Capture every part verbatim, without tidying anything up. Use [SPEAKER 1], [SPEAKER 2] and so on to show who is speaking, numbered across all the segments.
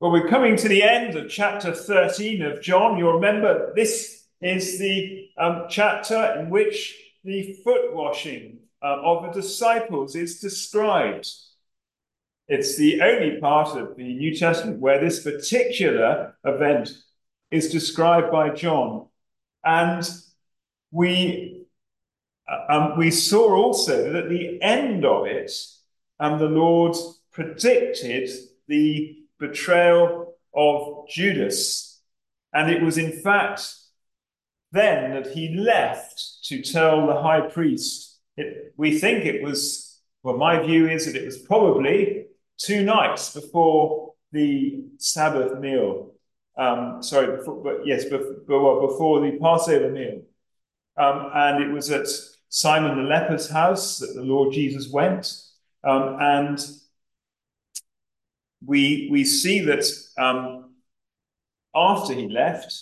[SPEAKER 1] Well, we're coming to the end of chapter thirteen of John. You'll remember this is the um, chapter in which the foot washing uh, of the disciples is described. It's the only part of the New Testament where this particular event is described by John. And we, uh, um, we saw also that at the end of it, um, the Lord predicted the betrayal of Judas. And it was in fact then that he left to tell the high priest. It, we think it was, well, my view is that it was probably two nights before the Sabbath meal. Um, sorry, before, but yes, before, before the Passover meal. Um, and it was at Simon the leper's house that the Lord Jesus went. Um, and we, we see that um, after he left,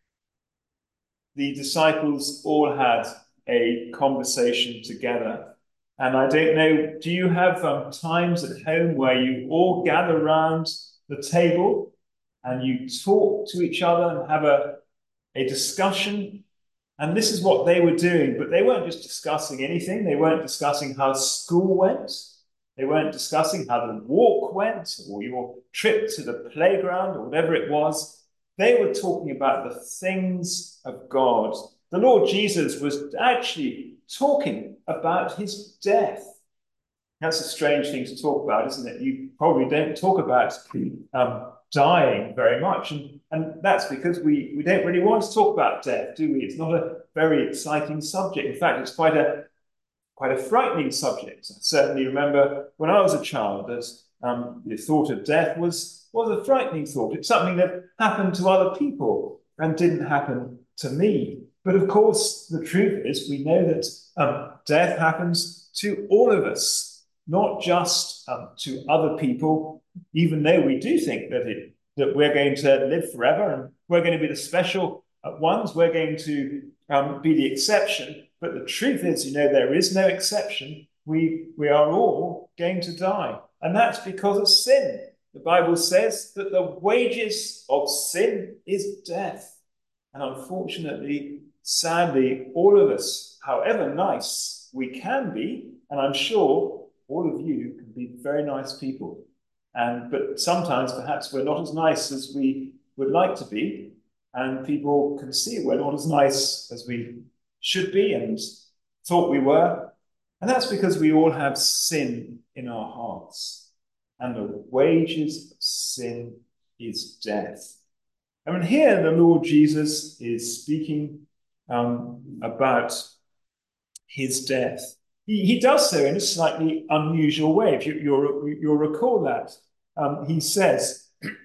[SPEAKER 1] the disciples all had a conversation together. And I don't know, do you have um, times at home where you all gather around the table and you talk to each other and have a, a discussion? And this is what they were doing, but they weren't just discussing anything. They weren't discussing how school went. They weren't discussing how the walk went or your trip to the playground or whatever it was. They were talking about the things of God. The Lord Jesus was actually talking about his death. That's a strange thing to talk about, isn't it? You probably don't talk about um, dying very much. And, and that's because we, we don't really want to talk about death, do we? It's not a very exciting subject. In fact, it's quite a quite a frightening subject. I certainly remember when I was a child that um, the thought of death was, was a frightening thought. It's something that happened to other people and didn't happen to me. But of course, the truth is we know that um, death happens to all of us, not just um, to other people, even though we do think that, it, that we're going to live forever and we're going to be the special ones, we're going to um, be the exception. But the truth is, you know, there is no exception. We, we are all going to die. And that's because of sin. The Bible says that the wages of sin is death. And unfortunately, sadly, all of us, however nice we can be, and I'm sure all of you can be very nice people. And but sometimes perhaps we're not as nice as we would like to be. And people can see we're not as nice as we should be and thought we were. And that's because we all have sin in our hearts. And the wages of sin is death. I mean, here the Lord Jesus is speaking um, about his death. He, he does so in a slightly unusual way. If you, you'll, you'll recall that. Um, he says,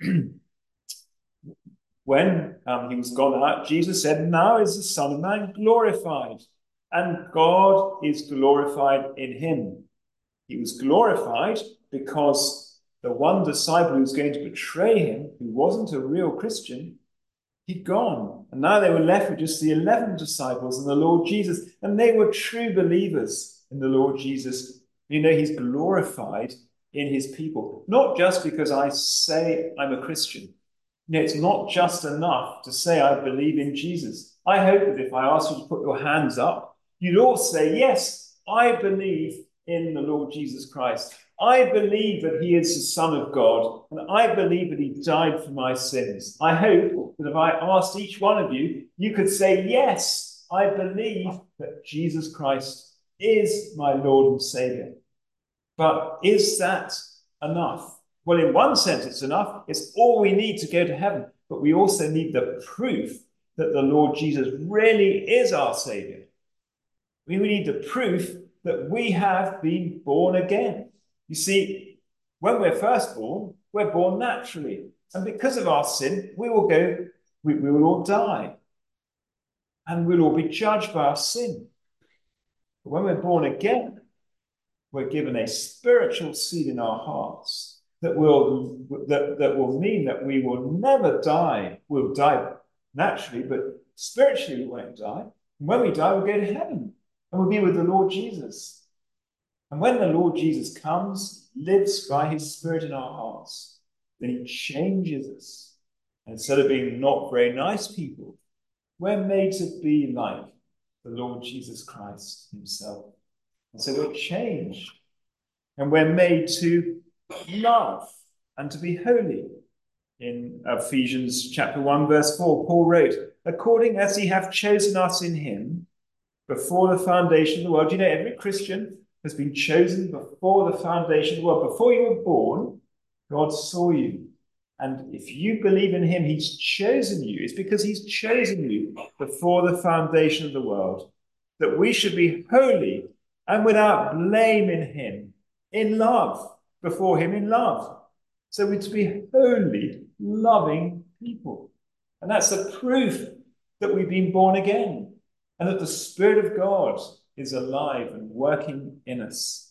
[SPEAKER 1] when um, he was gone out, Jesus said, "Now is the Son of Man glorified, and God is glorified in him." He was glorified because the one disciple who was going to betray him, who wasn't a real Christian, he'd gone. And now they were left with just the eleven disciples and the Lord Jesus. And they were true believers in the Lord Jesus. You know, he's glorified in his people, not just because I say I'm a Christian. You know, it's not just enough to say I believe in Jesus. I hope that if I ask you to put your hands up, you'd all say, yes, I believe in the Lord Jesus Christ. I believe that he is the Son of God, and I believe that he died for my sins. I hope that if I asked each one of you, you could say, yes, I believe that Jesus Christ is my Lord and Savior. But is that enough? Well, in one sense, it's enough. It's all we need to go to heaven. But we also need the proof that the Lord Jesus really is our Savior. We need the proof that we have been born again. You see, when we're first born, we're born naturally. And because of our sin, we will go, we, we will all die. And we'll all be judged by our sin. But when we're born again, we're given a spiritual seed in our hearts that will, that, that will mean that we will never die. We'll die naturally, but spiritually we won't die. And when we die, we'll go to heaven and we'll be with the Lord Jesus. And when the Lord Jesus comes, lives by his Spirit in our hearts, then he changes us. Instead of being not very nice people, we're made to be like the Lord Jesus Christ himself. And so we're changed. And we're made to love and to be holy. In Ephesians chapter one, verse four, Paul wrote, according as he hath chosen us in him before the foundation of the world. You know, every Christian has been chosen before the foundation of the world. Before you were born, God saw you. And if you believe in him, he's chosen you. It's because he's chosen you before the foundation of the world, that we should be holy and without blame in him, in love, before him in love. So we're to be holy, loving people. And that's the proof that we've been born again and that the Spirit of God is alive and working in us.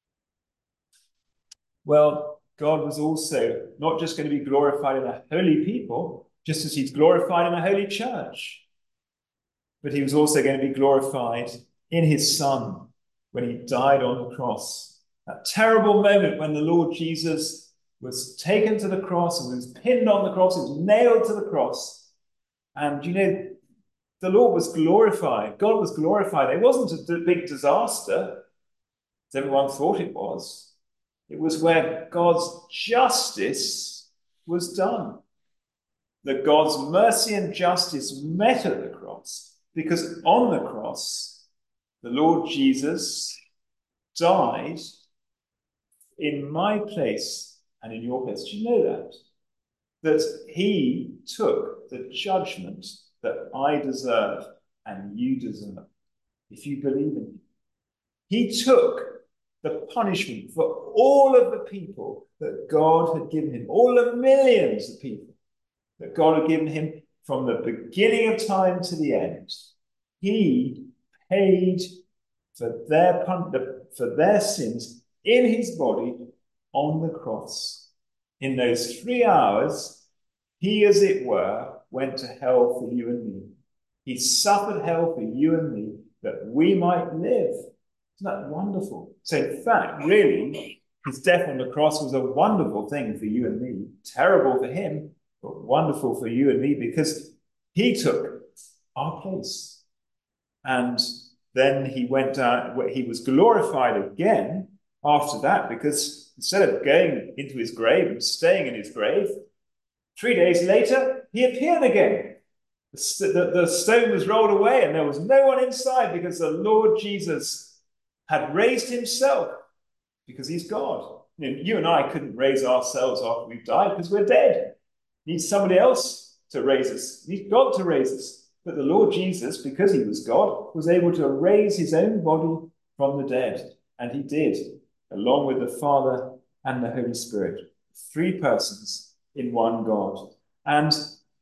[SPEAKER 1] Well, God was also not just going to be glorified in a holy people, just as he's glorified in a holy church, but he was also going to be glorified in his Son when he died on the cross. That terrible moment when the Lord Jesus was taken to the cross and was pinned on the cross, he was nailed to the cross. And, you know, the Lord was glorified. God was glorified. It wasn't a big disaster, as everyone thought it was. It was where God's justice was done. That God's mercy and justice met at the cross, because on the cross, the Lord Jesus died in my place and in your place. Do you know that? That he took the judgment that I deserve and you deserve, if you believe in him. He took the punishment for all of the people that God had given him, all the millions of people that God had given him from the beginning of time to the end. He paid for their, for their sins in his body on the cross. In those three hours, he, as it were, went to hell for you and me. He suffered hell for you and me that we might live. Isn't that wonderful? So in fact, really, his death on the cross was a wonderful thing for you and me. Terrible for him, but wonderful for you and me, because he took our place. And then he went down, he was glorified again after that, because instead of going into his grave and staying in his grave, three days later, he appeared again. The, the, the stone was rolled away and there was no one inside, because the Lord Jesus had raised himself, because he's God. You know, you and I couldn't raise ourselves after we've died because we're dead. Need somebody else to raise us. Need God to raise us. But the Lord Jesus, because he was God, was able to raise his own body from the dead. And he did, along with the Father and the Holy Spirit. Three persons in one God. And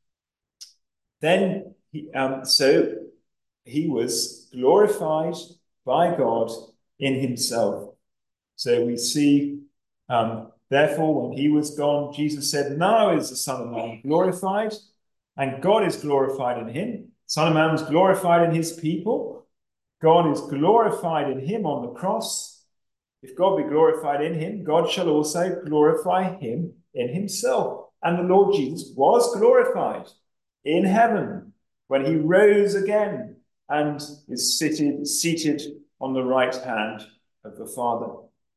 [SPEAKER 1] then, he, um, so he was glorified by God in himself. So we see, um, therefore, when he was gone, Jesus said, now is the Son of Man glorified, and God is glorified in him. Son of Man was glorified in his people. God is glorified in him on the cross. If God be glorified in him, God shall also glorify him in himself. And the Lord Jesus was glorified in heaven when he rose again and is seated, seated on the right hand of the Father.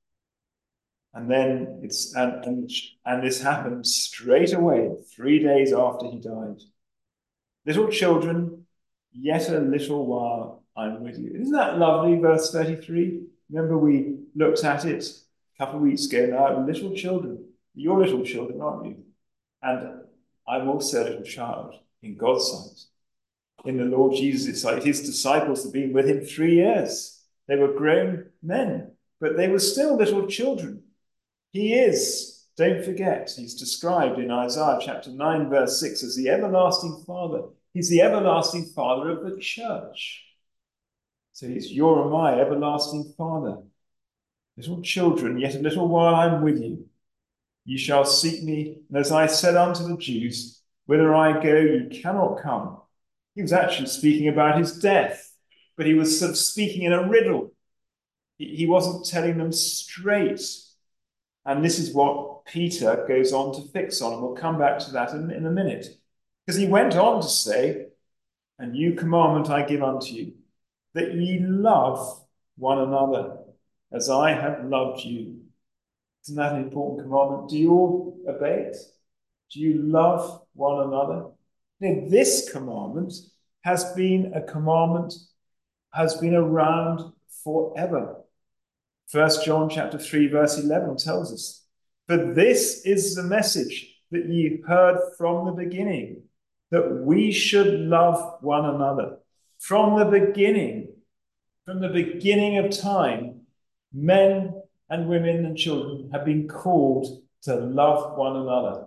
[SPEAKER 1] And then it's and, and and this happened straight away, three days after he died. Little children, yet a little while I'm with you. Isn't that lovely, verse thirty-three? Remember we looked at it a couple of weeks ago now. Little children, you're little children, aren't you? And I'm also a little child in God's sight. In the Lord Jesus' sight, his disciples had been with him three years. They were grown men, but they were still little children. He is, don't forget, he's described in Isaiah chapter nine, verse six, as the everlasting Father. He's the everlasting Father of the church. So he's your and my everlasting Father. Little children, yet a little while I'm with you. You shall seek me, and as I said unto the Jews, whither I go, you cannot come. He was actually speaking about his death, but he was sort of speaking in a riddle. He, he wasn't telling them straight. And this is what Peter goes on to fix on, and we'll come back to that in, in a minute. Because he went on to say, a new commandment I give unto you, that ye love one another as I have loved you. Isn't that an important commandment? Do you all obey it? Do you love one another? Now, this commandment has been a commandment, has been around forever. First John chapter three, verse eleven tells us, for this is the message that ye heard from the beginning, that we should love one another. From the beginning, from the beginning of time, men and women and children have been called to love one another.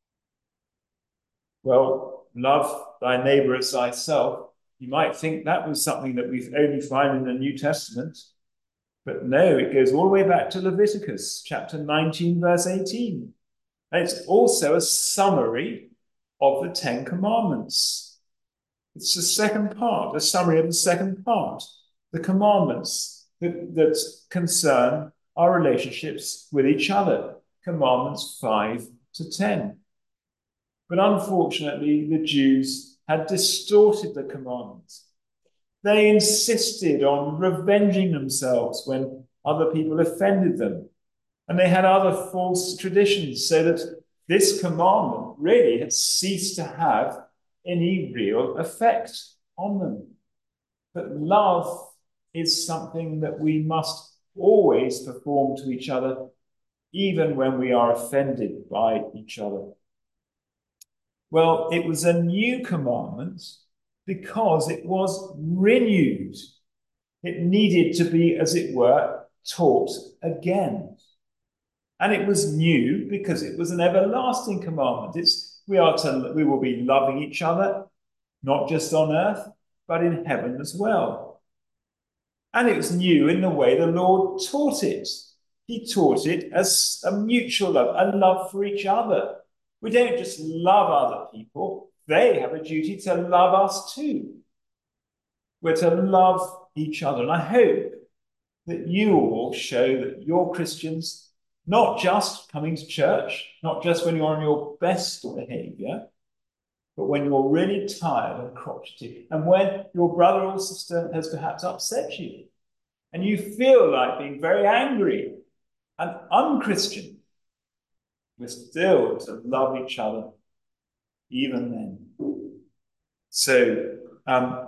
[SPEAKER 1] Well, love thy neighbor as thyself. You might think that was something that we only find in the New Testament. But no, it goes all the way back to Leviticus chapter nineteen, verse eighteen. And it's also a summary of the Ten Commandments. It's the second part, a summary of the second part, the commandments that, that concern our relationships with each other, commandments five to ten. But unfortunately, the Jews had distorted the commandments. They insisted on revenging themselves when other people offended them. And they had other false traditions, so that this commandment really had ceased to have any real effect on them. But love is something that we must always perform to each other, even when we are offended by each other. Well, it was a new commandment because it was renewed. It needed to be, as it were, taught again. And it was new because it was an everlasting commandment. It's we are to we will be loving each other, not just on earth, but in heaven as well. And it was new in the way the Lord taught it. He taught it as a mutual love, a love for each other. We don't just love other people. They have a duty to love us too. We're to love each other. And I hope that you all show that you're Christians, not just coming to church, not just when you're on your best behavior, but when you're really tired and crotchety, and when your brother or sister has perhaps upset you, and you feel like being very angry and unchristian. We're still to love each other, even then. So um,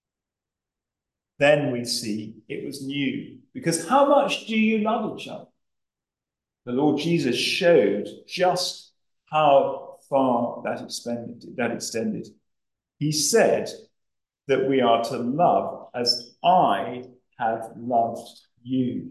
[SPEAKER 1] then we see it was new. Because how much do you love each other? The Lord Jesus showed just how far that extended. That extended. He said that we are to love as I have loved you.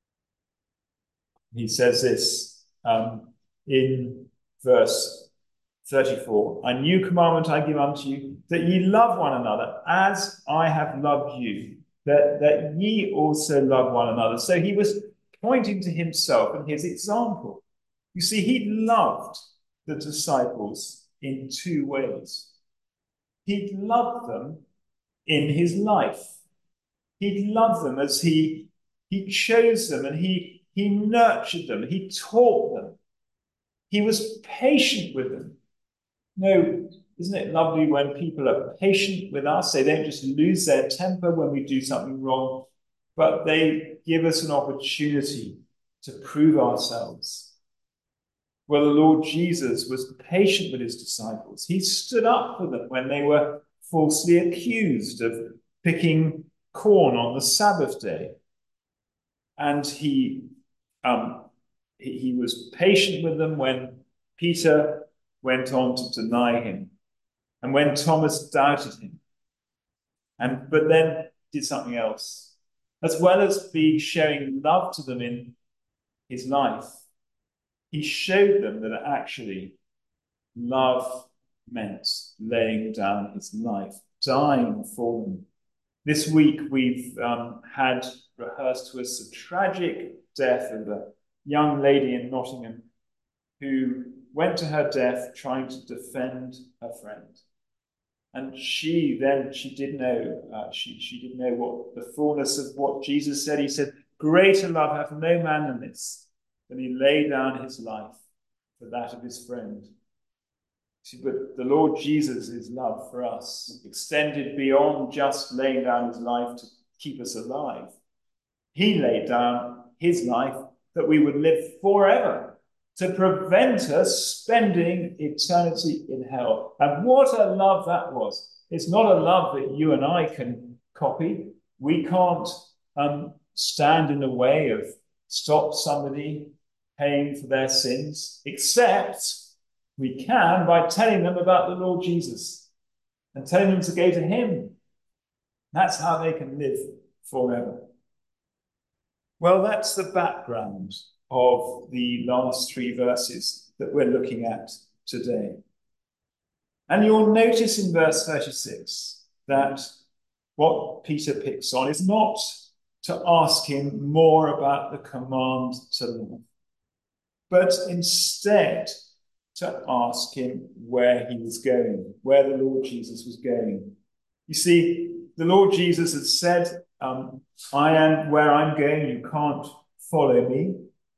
[SPEAKER 1] He says this um, in verse thirty-four, a new commandment I give unto you, that ye love one another as I have loved you, that, that ye also love one another. So he was pointing to himself and his example. You see, he loved the disciples in two ways. He loved them in his life. He loved them as he, he chose them and he, he nurtured them. He taught them. He was patient with them. No, isn't it lovely when people are patient with us? They don't just lose their temper when we do something wrong, but they give us an opportunity to prove ourselves. Well, the Lord Jesus was patient with his disciples. He stood up for them when they were falsely accused of picking corn on the Sabbath day. And he, um, he, he was patient with them when Peter went on to deny him, and when Thomas doubted him, and but then did something else. As well as being showing love to them in his life, he showed them that actually love meant laying down his life, dying for them. This week we've um, had rehearsed to us the tragic death of a young lady in Nottingham who went to her death trying to defend her friend. And she then, she did know, uh, she, she did know what the fullness of what Jesus said. He said, greater love hath no man than this, than he lay down his life for that of his friend. See, but the Lord Jesus' love for us extended beyond just laying down his life to keep us alive. He laid down his life that we would live forever, to prevent us spending eternity in hell. And what a love that was. It's not a love that you and I can copy. We can't um, stand in the way of stop somebody paying for their sins, except we can by telling them about the Lord Jesus and telling them to go to him. That's how they can live forever. Well, that's the background of the last three verses that we're looking at today. And you'll notice in verse thirty-six that what Peter picks on is not to ask him more about the command to love, but instead to ask him where he was going, where the Lord Jesus was going. You see, the Lord Jesus had said, um, I am where I'm going, you can't follow me.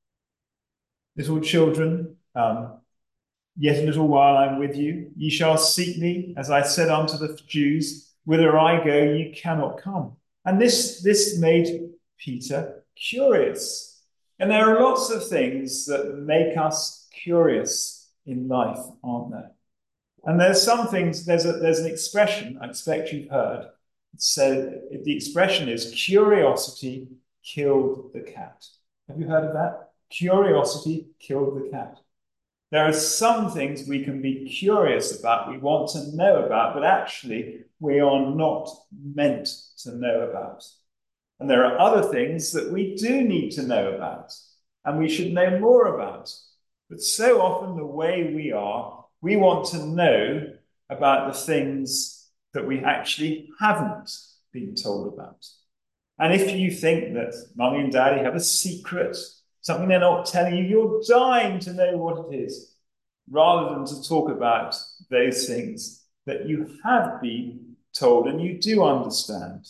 [SPEAKER 1] Little children, um, yet a little while I'm with you. Ye shall seek me, as I said unto the Jews, whither I go, ye cannot come. And this, this made Peter curious. And there are lots of things that make us curious in life, aren't there? And there's some things, there's, a, there's an expression, I expect you've heard. So the expression is curiosity killed the cat. Have you heard of that? Curiosity killed the cat. There are some things we can be curious about, we want to know about, but actually we are not meant to know about. And there are other things that we do need to know about, and we should know more about. But so often the way we are, we want to know about the things that we actually haven't been told about. And if you think that mummy and daddy have a secret, something they're not telling you, you're dying to know what it is, rather than to talk about those things that you have been told and you do understand.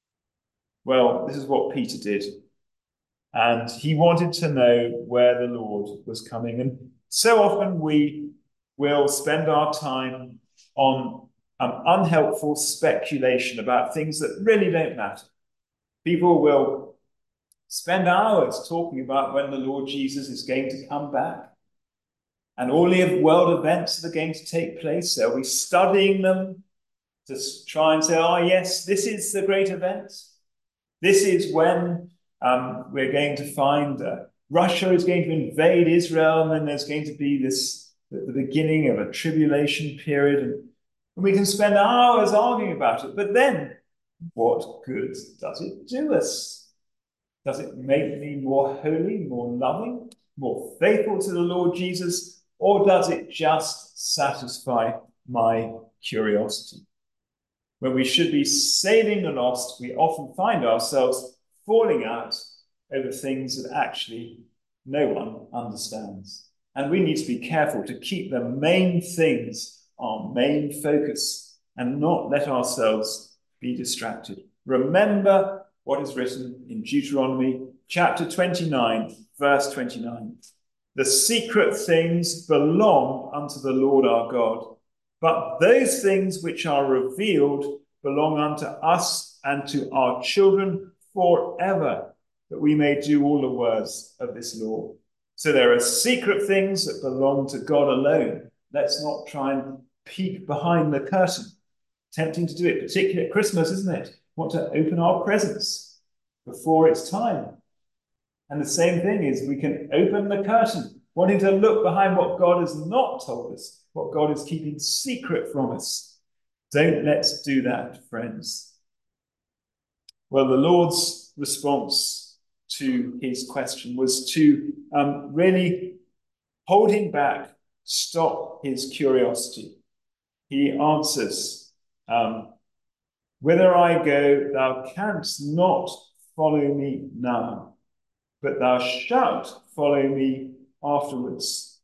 [SPEAKER 1] Well, this is what Peter did. And he wanted to know where the Lord was coming. And so often we will spend our time on um, unhelpful speculation about things that really don't matter. People will spend hours talking about when the Lord Jesus is going to come back and all the world events that are going to take place. They'll be studying them to try and say, oh, yes, this is the great event. This is when um, we're going to find uh, Russia is going to invade Israel, and then there's going to be this, the, the beginning of a tribulation period. And, and we can spend hours arguing about it. But then, what good does it do us? Does it make me more holy, more loving, more faithful to the Lord Jesus? Or does it just satisfy my curiosity? When we should be saving the lost, we often find ourselves falling out over things that actually no one understands. And we need to be careful to keep the main things our main focus and not let ourselves be distracted. Remember what is written in Deuteronomy chapter twenty-nine, verse twenty-nine. The secret things belong unto the Lord our God, but those things which are revealed belong unto us and to our children forever, that we may do all the words of this law. So there are secret things that belong to God alone. Let's not try and peek behind the curtain. Tempting to do it, particularly at Christmas, isn't it? Want to open our presents before it's time. And the same thing is we can open the curtain, wanting to look behind what God has not told us, what God is keeping secret from us. Don't let's do that, friends. Well, the Lord's response to his question was to um, really hold him back, stop his curiosity. He answers, um, whither I go, thou canst not follow me now, but thou shalt follow me afterwards.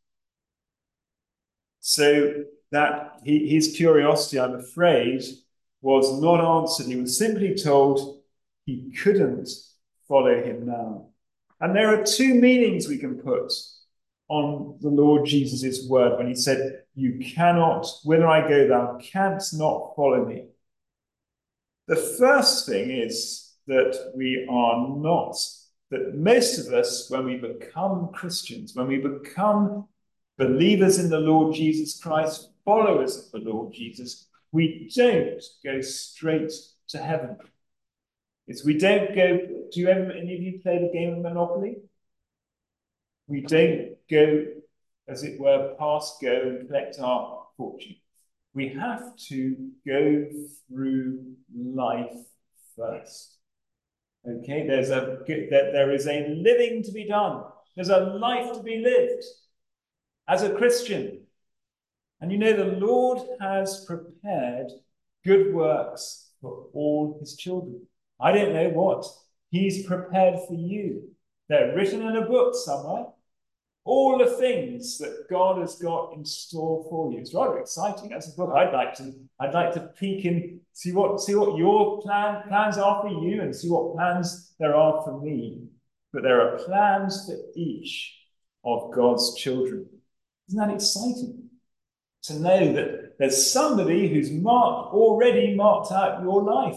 [SPEAKER 1] So that he, his curiosity, I'm afraid, was not answered. He was simply told he couldn't follow him now. And there are two meanings we can put on the Lord Jesus' word when he said, you cannot, whither I go, thou canst not follow me. The first thing is that we are not, that most of us, when we become Christians, when we become believers in the Lord Jesus Christ, followers of the Lord Jesus, we don't go straight to heaven. It's we don't go, do you ever, any of you play the game of Monopoly? We don't go, as it were, past go and collect our fortune. We have to go through life first. Okay, there's a there is a living to be done. There's a life to be lived as a Christian. And you know, the Lord has prepared good works for all his children. I don't know what he's prepared for you. They're written in a book somewhere. All the things that God has got in store for you. It's rather exciting as a book. I'd like to, I'd like to peek in, see what, see what your plan, plans are for you and see what plans there are for me. But there are plans for each of God's children. Isn't that exciting? To know that there's somebody who's marked, already marked out your life.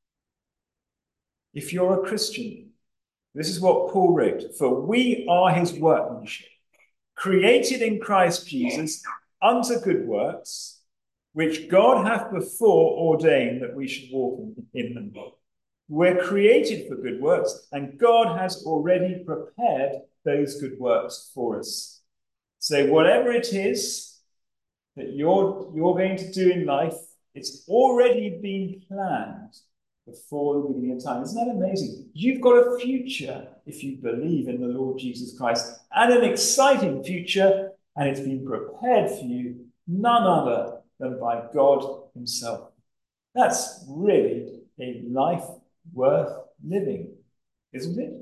[SPEAKER 1] If you're a Christian, this is what Paul wrote, for we are his workmanship, created in Christ Jesus unto good works, which God hath before ordained that we should walk in them. We're created for good works, and God has already prepared those good works for us. So whatever it is that you're, you're going to do in life, it's already been planned before the beginning of time. Isn't that amazing? You've got a future if you believe in the Lord Jesus Christ, and an exciting future, and it's been prepared for you none other than by God himself. That's really a life worth living, isn't it?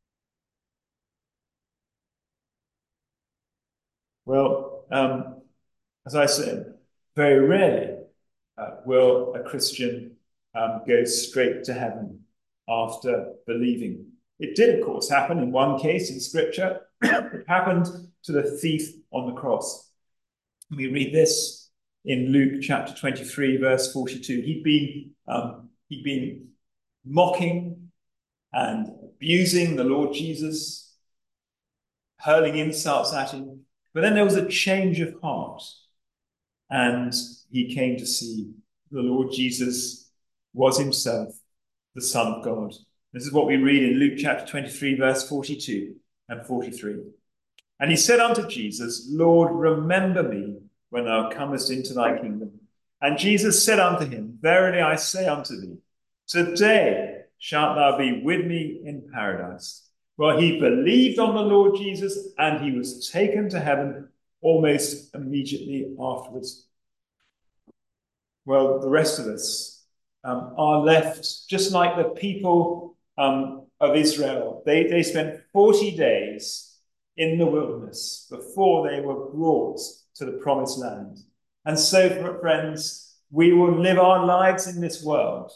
[SPEAKER 1] Well, um, as I said, very rarely uh, will a Christian Um, goes straight to heaven after believing. It did, of course, happen in one case in Scripture. It happened to the thief on the cross. We read this in Luke chapter twenty-three, verse forty-two. He'd been, um, he'd been mocking and abusing the Lord Jesus, hurling insults at him. But then there was a change of heart, and he came to see the Lord Jesus was himself the Son of God. This is what we read in Luke chapter twenty-three, verse forty-two and forty-three. And he said unto Jesus, Lord, remember me when thou comest into thy kingdom. And Jesus said unto him, verily I say unto thee, today shalt thou be with me in paradise. Well, he believed on the Lord Jesus, and he was taken to heaven almost immediately afterwards. Well, the rest of us Um, are left just like the people um, of Israel. They, they spent forty days in the wilderness before they were brought to the promised land. And so, friends, we will live our lives in this world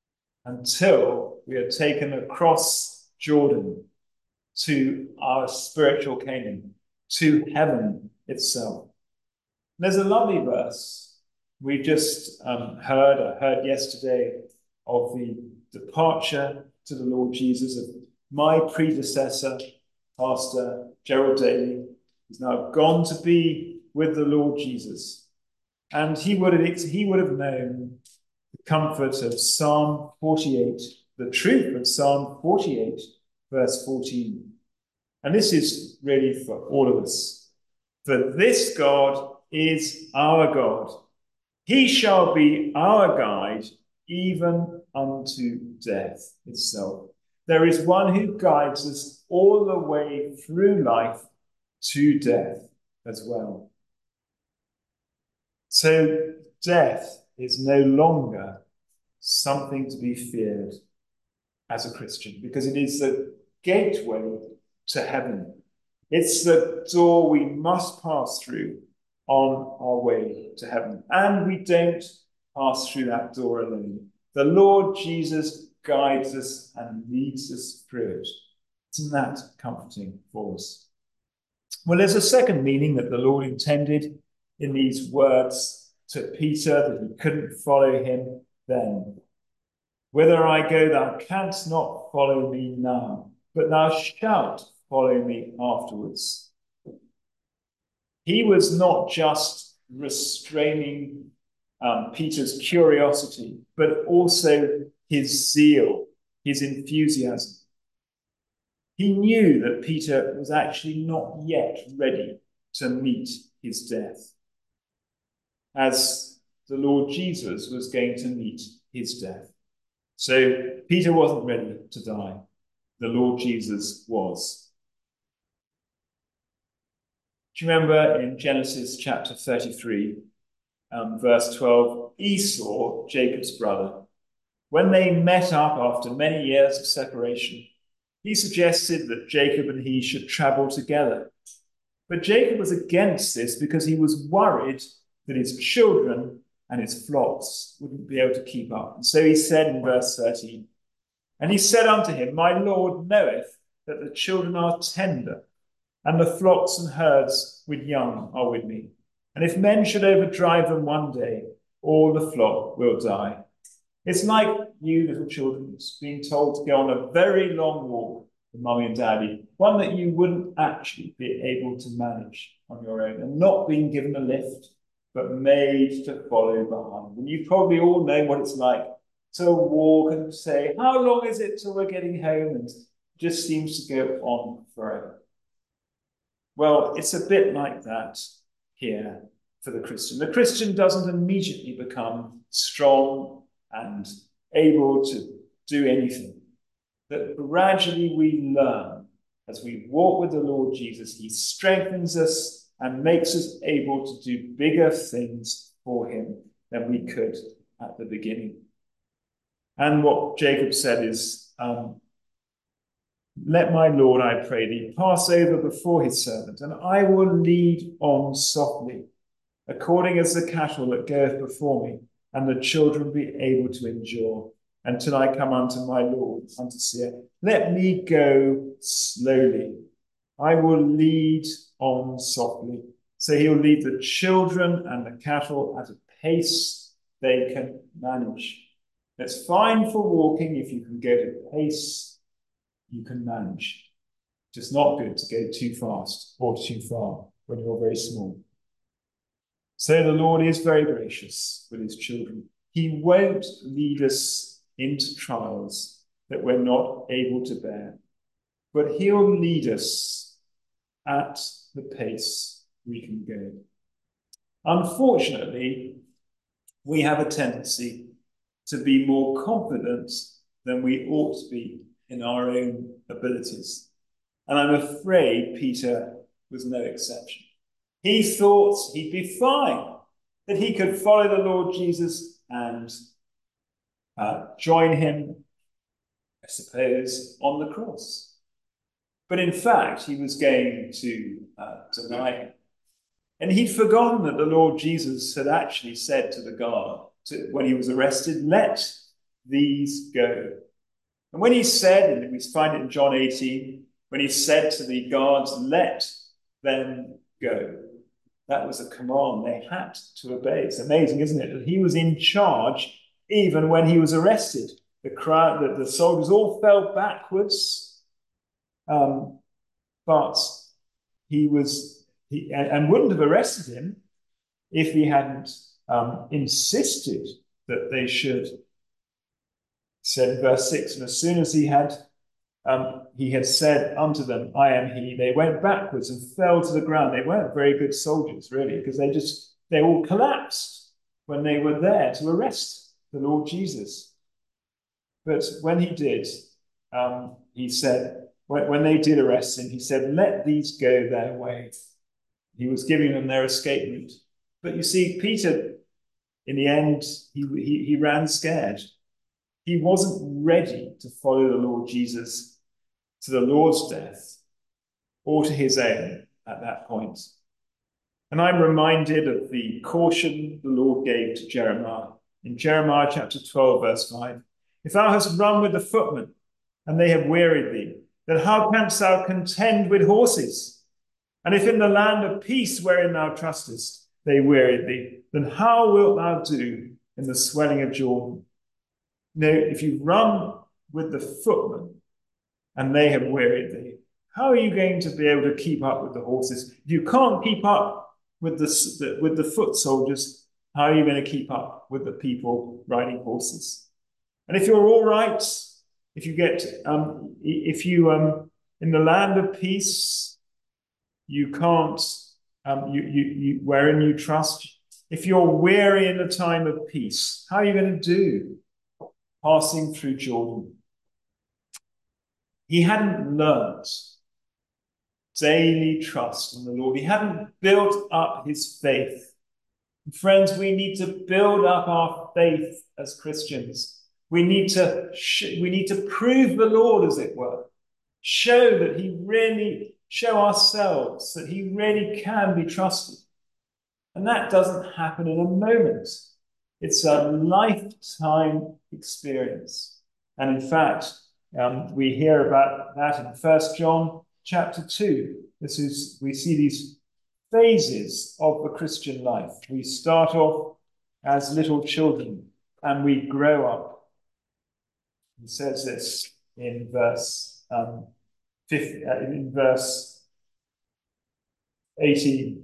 [SPEAKER 1] until we are taken across Jordan to our spiritual Canaan, to heaven itself. And there's a lovely verse we just um, heard, I heard yesterday, of the departure to the Lord Jesus of my predecessor, Pastor Gerald Daly. He's now gone to be with the Lord Jesus. And he would have, he would have known the comfort of Psalm forty-eight, the truth of Psalm forty-eight, verse fourteen. And this is really for all of us. For this God is our God. He shall be our guide, even unto death itself. There is one who guides us all the way through life to death as well. So death is no longer something to be feared as a Christian, because it is the gateway to heaven. It's the door we must pass through on our way to heaven. And we don't pass through that door alone. The Lord Jesus guides us and leads us through it. Isn't that comforting for us? Well, there's a second meaning that the Lord intended in these words to Peter, that he couldn't follow him then. Whither I go, thou canst not follow me now, but thou shalt follow me afterwards. He was not just restraining um, Peter's curiosity, but also his zeal, his enthusiasm. He knew that Peter was actually not yet ready to meet his death, as the Lord Jesus was going to meet his death. So Peter wasn't ready to die. The Lord Jesus was. Do you remember in Genesis chapter thirty-three, um, verse twelve, Esau, Jacob's brother, when they met up after many years of separation, he suggested that Jacob and he should travel together. But Jacob was against this because he was worried that his children and his flocks wouldn't be able to keep up. And so he said in verse thirteen, and he said unto him, my Lord knoweth that the children are tender, and the flocks and herds with young are with me. And if men should overdrive them one day, all the flock will die. It's like you little children being told to go on a very long walk with mummy and daddy, one that you wouldn't actually be able to manage on your own, and not being given a lift, but made to follow behind. And you probably all know what it's like to walk and say, how long is it till we're getting home? And it just seems to go on forever. Well, it's a bit like that here for the Christian. The Christian doesn't immediately become strong and able to do anything. That gradually we learn as we walk with the Lord Jesus, he strengthens us and makes us able to do bigger things for him than we could at the beginning. And what Jacob said is, um, let my Lord, I pray thee, pass over before his servant, and I will lead on softly, according as the cattle that goeth before me, and the children be able to endure, until I come unto my Lord, unto Seir. Let me go slowly. I will lead on softly. So he'll lead the children and the cattle at a pace they can manage. It's fine for walking if you can go at a pace you can manage. It's not good to go too fast or too far when you're very small. So the Lord is very gracious with his children. He won't lead us into trials that we're not able to bear, but he'll lead us at the pace we can go. Unfortunately, we have a tendency to be more confident than we ought to be in our own abilities. And I'm afraid Peter was no exception. He thought he'd be fine, that he could follow the Lord Jesus and uh, join him, I suppose, on the cross. But in fact, he was going to uh, deny him. And he'd forgotten that the Lord Jesus had actually said to the guard, to, when he was arrested, let these go. And when he said, and we find it in John eighteen, when he said to the guards, let them go, that was a command they had to obey. It's amazing, isn't it, that he was in charge even when he was arrested. The crowd, the, the soldiers all fell backwards, um, but he was, he, and, and wouldn't have arrested him if he hadn't um, insisted that they should. Said in verse six, and as soon as he had um, he had said unto them, I am he, they went backwards and fell to the ground. They weren't very good soldiers, really, because they just they all collapsed when they were there to arrest the Lord Jesus. But when he did, um, he said, when, when they did arrest him, he said, let these go their way. He was giving them their escape route. But you see, Peter, in the end, he, he, he ran scared. He wasn't ready to follow the Lord Jesus to the Lord's death or to his own at that point. And I'm reminded of the caution the Lord gave to Jeremiah in Jeremiah chapter twelve, verse five. If thou hast run with the footmen, and they have wearied thee, then how canst thou contend with horses? And if in the land of peace wherein thou trustest they wearied thee, then how wilt thou do in the swelling of Jordan? No, if you run with the footmen and they have wearied thee, how are you going to be able to keep up with the horses? If you can't keep up with the, with the foot soldiers, how are you going to keep up with the people riding horses? And if you're all right, if you get, um, if you, um, in the land of peace, you can't, um, you, you, you, wherein you trust, if you're weary in the time of peace, how are you going to do passing through Jordan? He hadn't learnt daily trust in the Lord. He hadn't built up his faith. Friends, we need to build up our faith as Christians. We need to we need to prove the Lord, as it were. Show that he really, show ourselves that he really can be trusted. And that doesn't happen in a moment. It's a lifetime experience. And in fact, um, we hear about that in First John chapter two. This is, we see these phases of the Christian life. We start off as little children and we grow up. He says this in verse um, fifty, uh, in verse eighteen.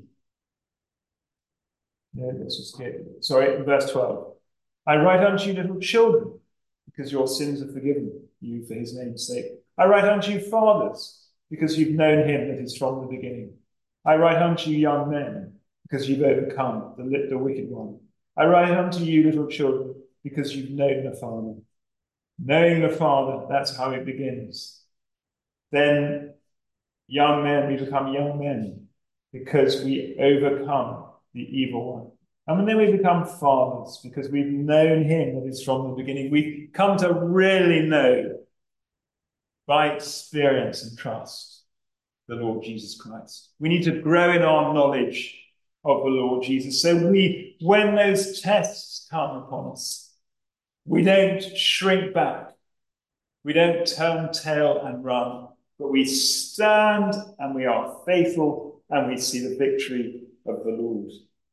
[SPEAKER 1] No, let's just get, sorry, in verse twelve. I write unto you, little children, because your sins are forgiven you for his name's sake. I write unto you, fathers, because you've known him that is from the beginning. I write unto you, young men, because you've overcome the, the wicked one. I write unto you, little children, because you've known the Father. Knowing the Father, that's how it begins. Then, young men, we become young men because we overcome the evil one. And then we become fathers because we've known him that is from the beginning. We come to really know by experience and trust the Lord Jesus Christ. We need to grow in our knowledge of the Lord Jesus. So we, when those tests come upon us, we don't shrink back. We don't turn tail and run, but we stand and we are faithful and we see the victory of the Lord.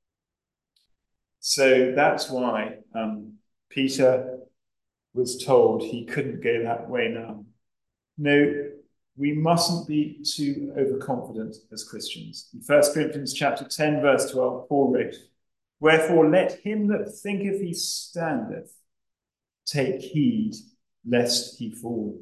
[SPEAKER 1] So that's why um, Peter was told he couldn't go that way now. No, we mustn't be too overconfident as Christians. In First Corinthians chapter ten, verse twelve, Paul wrote, "Wherefore let him that thinketh he standeth take heed lest he fall."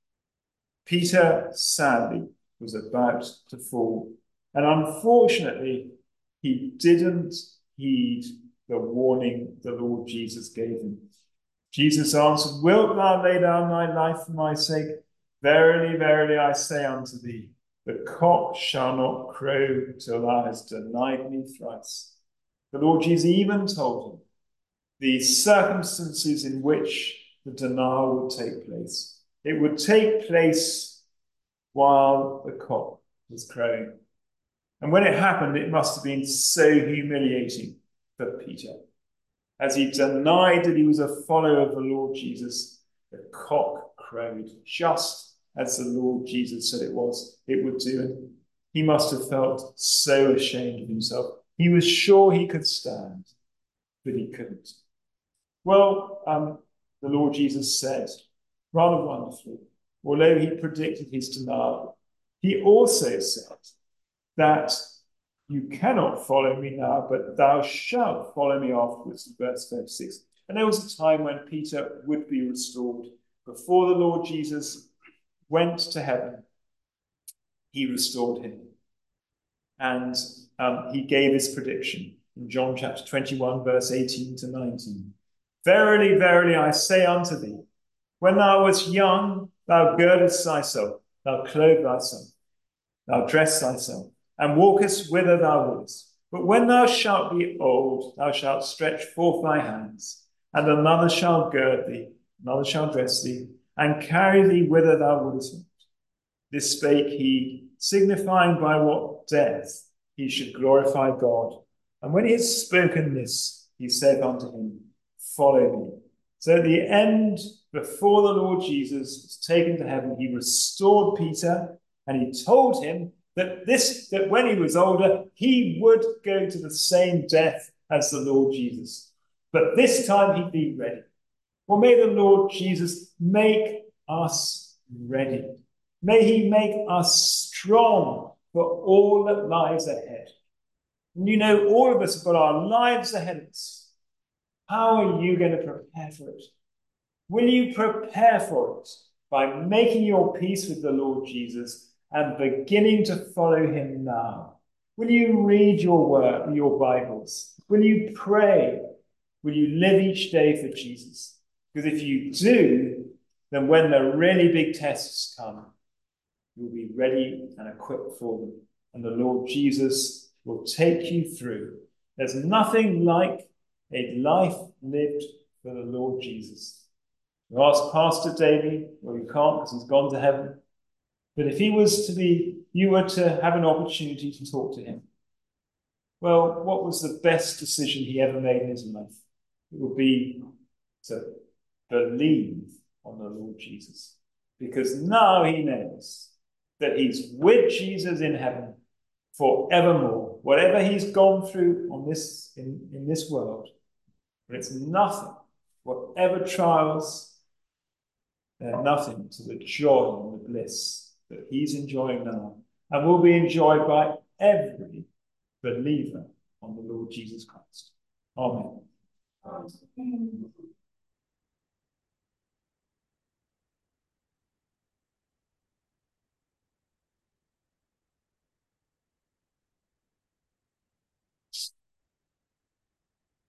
[SPEAKER 1] Peter, sadly, was about to fall. And unfortunately, he didn't heed the warning the Lord Jesus gave him. Jesus answered, "Wilt thou lay down thy life for my sake? Verily, verily, I say unto thee, the cock shall not crow till thou hast denied me thrice." The Lord Jesus even told him the circumstances in which the denial would take place. It would take place while the cock was crowing. And when it happened, it must have been so humiliating for Peter. As he denied that he was a follower of the Lord Jesus, the cock crowed, just as the Lord Jesus said it was, it would do. And he must have felt so ashamed of himself. He was sure he could stand, but he couldn't. Well, um, the Lord Jesus said, rather wonderfully, although he predicted his denial, he also said that you cannot follow me now, but thou shalt follow me afterwards, in verse thirty-six. And there was a time when Peter would be restored. Before the Lord Jesus went to heaven, he restored him. And um, he gave his prediction in John chapter twenty-one, verse eighteen to nineteen. "Verily, verily, I say unto thee, when thou wast young, thou girdest thyself, thou clothed thyself, thou dressed thyself, and walkest whither thou wouldest. But when thou shalt be old, thou shalt stretch forth thy hands, and another shall gird thee, another shall dress thee, and carry thee whither thou wouldest not. This spake he, signifying by what death he should glorify God. And when he had spoken this, he said unto him, Follow me." So at the end, before the Lord Jesus was taken to heaven, he restored Peter and he told him that this that when he was older, he would go to the same death as the Lord Jesus. But this time he'd be ready. Well, may the Lord Jesus make us ready. May he make us strong for all that lies ahead. And you know, all of us have got our lives ahead of us. How are you going to prepare for it? Will you prepare for it by making your peace with the Lord Jesus and beginning to follow him now? Will you read your word, your Bibles? Will you pray? Will you live each day for Jesus? Because if you do, then when the really big tests come, you'll be ready and equipped for them. And the Lord Jesus will take you through. There's nothing like a life lived for the Lord Jesus. You ask Pastor Davey, well, you can't because he's gone to heaven. But if he was to be, you were to have an opportunity to talk to him, well, what was the best decision he ever made in his life? It would be to believe on the Lord Jesus. Because now he knows that he's with Jesus in heaven forevermore. Whatever he's gone through on this in, in this world, but it's nothing. Whatever trials, they're nothing to the joy and the bliss that he's enjoying now and will be enjoyed by every believer on the Lord Jesus Christ. Amen. Amen.